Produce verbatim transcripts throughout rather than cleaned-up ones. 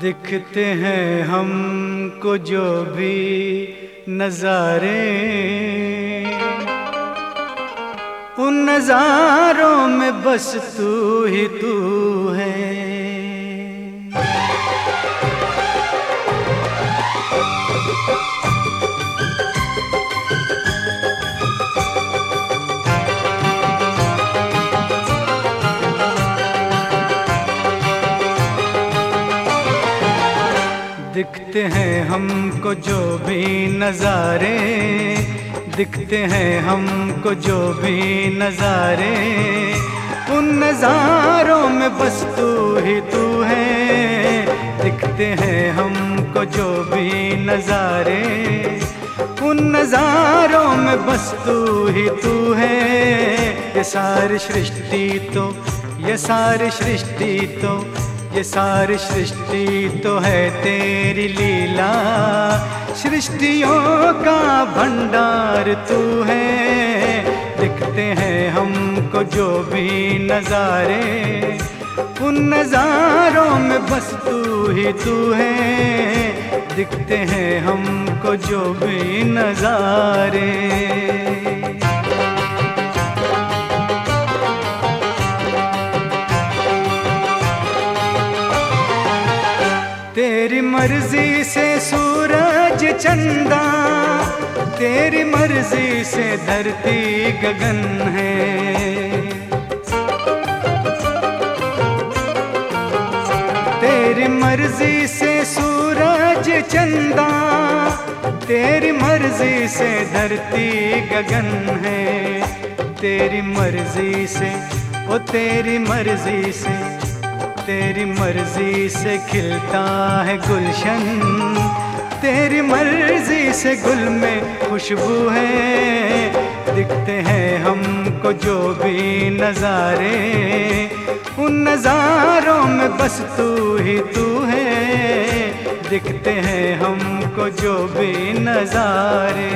दिखते हैं हमको जो भी नज़ारे, उन नज़ारों में बस तू ही तू है। दिखते हैं हमको जो भी नज़ारे, दिखते हैं हमको जो भी नज़ारे, उन नज़ारों में बस तू ही तू है। दिखते हैं हमको जो भी नज़ारे, उन नज़ारों में बस तू ही तू है। ये सारी सृष्टि तो ये सारी सृष्टि तो ये सारी सृष्टि तो है तेरी लीला। सृष्टियों का भंडार तू है। दिखते हैं हमको जो भी नज़ारे, उन नज़ारों में बस तू ही तू है। दिखते हैं हमको जो भी नज़ारे। तेरी मर्जी से सूरज चंदा, तेरी मर्जी से धरती गगन है। तेरी मर्जी से सूरज चंदा, तेरी मर्जी से धरती गगन है। तेरी मर्जी से ओ तेरी मर्जी से तेरी मर्जी से खिलता है गुलशन। तेरी मर्जी से गुल में खुशबू है। दिखते हैं हमको जो भी नज़ारे, उन नज़ारों में बस तू ही तू है। दिखते हैं हमको जो भी नज़ारे।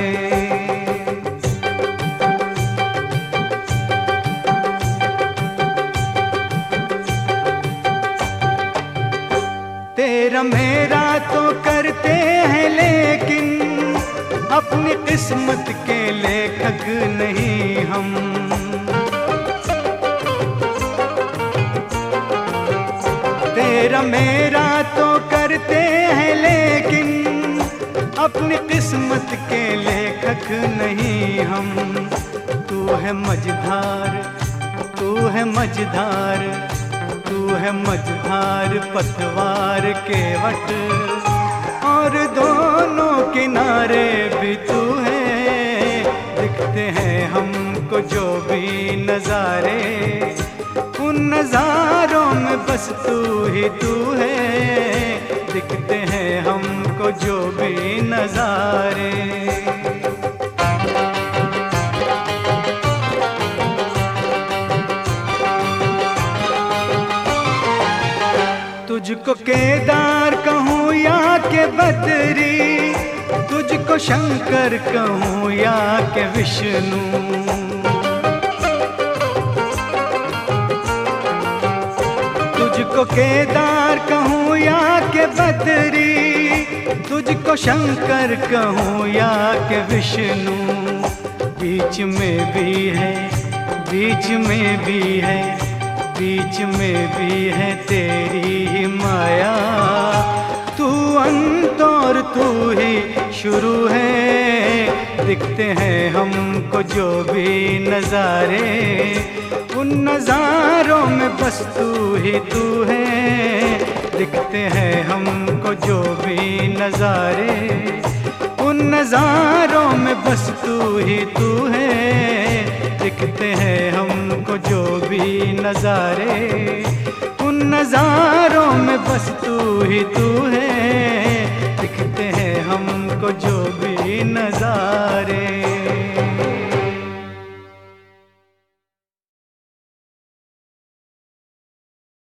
तेरा मेरा तो करते हैं लेकिन अपनी किस्मत के लेखक नहीं हम। तेरा मेरा तो करते हैं लेकिन अपनी किस्मत के लेखक नहीं हम। तू है मझधार तू है मझधार तू है मझधार पतवार के वट, और दोनों किनारे भी तू है। दिखते हैं हमको जो भी नज़ारे, उन नज़ारों में बस तू ही तू है। दिखते हैं हमको जो भी नज़ारे। तुझको केदार कहूँ या के बद्री, तुझको शंकर कहूँ या के विष्णु। तुझको केदार कहूँ या के बद्री, तुझको शंकर कहूँ या के विष्णु। बीच में भी है बीच में भी है बीच में भी है तेरी ही माया। तू अंत और तू ही शुरू है। दिखते हैं हमको जो भी नज़ारे, उन नज़ारों में बस तू ही तू है। दिखते हैं हमको जो भी नज़ारे, उन नज़ारों में बस तू ही तू है। दिखते हैं हमको जो भी नज़ारे, उन नज़ारों में बस तू ही तू है।